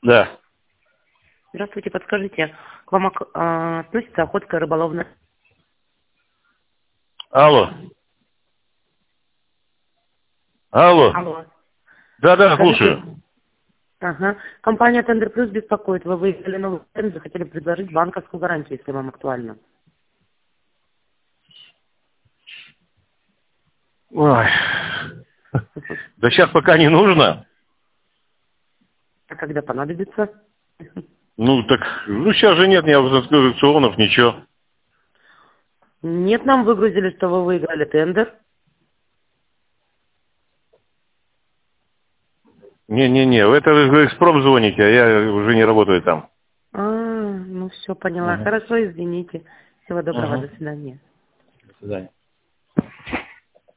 Да. Здравствуйте, подскажите, к вам относится охотская рыболовная? Алло. Алло. Алло. Да, Скажите, слушаю. ага, компания Тендер Плюс беспокоит. Вы выиграли новый тендер, хотели предложить банковскую гарантию, если вам актуально. Ой. Да сейчас пока не нужно. А когда понадобится? Ну так, сейчас же нет ни аукционов, ничего. Нет, нам выгрузили, что вы выиграли тендер. Не, это вы экспром звоните, а я уже не работаю там. Ну все, поняла. Угу. Хорошо, извините. Всего доброго, Угу. до свидания. До свидания.